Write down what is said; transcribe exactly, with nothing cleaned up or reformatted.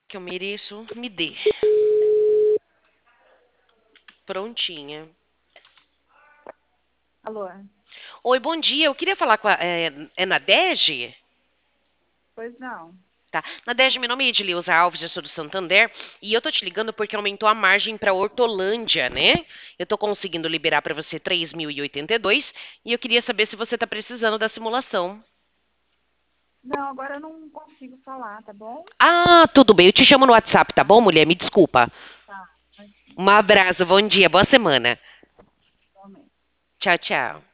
que eu mereço, me dê. Prontinha. Alô? Oi, bom dia. Eu queria falar com a. É, é Nadege? Pois não. Tá. Nadege, meu nome é Edileuza Alves, eu sou do Santander. E eu tô te ligando porque aumentou a margem pra Hortolândia, né? Eu tô conseguindo liberar pra você três mil e oitenta e dois. E eu queria saber se você tá precisando da simulação. Não, agora eu não consigo falar, tá bom? Ah, tudo bem. Eu te chamo no WhatsApp, tá bom, mulher? Me desculpa. Tá, imagina. Um abraço, bom dia, boa semana. Realmente. Tchau, tchau.